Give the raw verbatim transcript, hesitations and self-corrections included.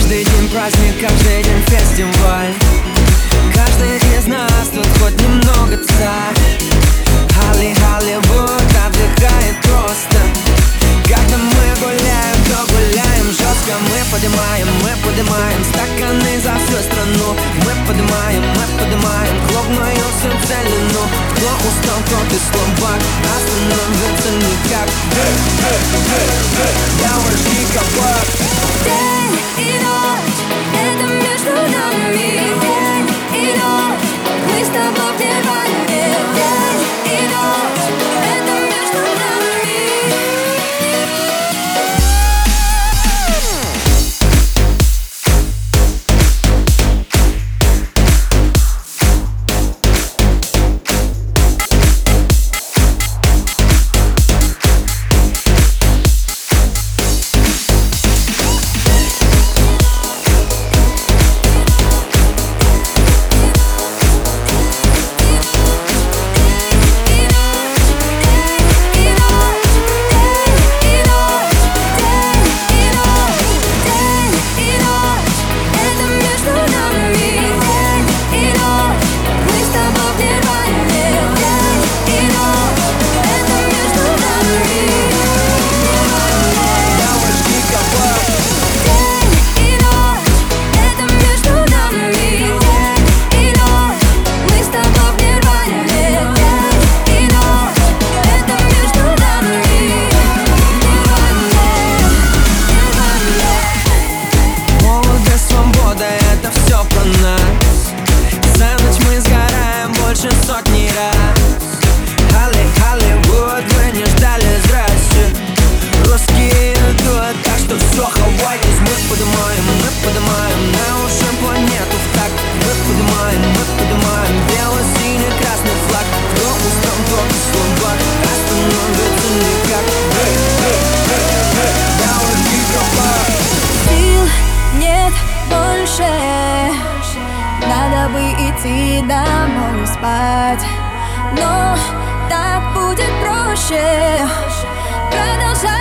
Каждый день праздник, каждый день фестиваль. Каждый из нас тут хоть немного царь. Холли, Холливуд отдыхает просто. Когда мы гуляем, то гуляем жестко. Мы поднимаем, мы поднимаем стаканы за всю страну. Мы поднимаем, мы поднимаем клуб мою всю целину. Кто устал, тот и слабак, остановиться никак. Я ваш гикобак. День и ночь, это между нами. День и ночь, мы с тобой в нирване. День и ночь, это между нами. Сотни раз. Холли, Холливуд, мы не ждали, здрасте. Русские идут, так что все, хавайтесь. Мы поднимаем, мы поднимаем на уши планету в такт. Мы поднимаем, мы поднимаем бело-синий красный флаг. Кто устал, тот и слабак, остановиться никак. Я ваш гикобак. Сил нет больше, надо бы идти домой спать, но так будет проще. Продолжай.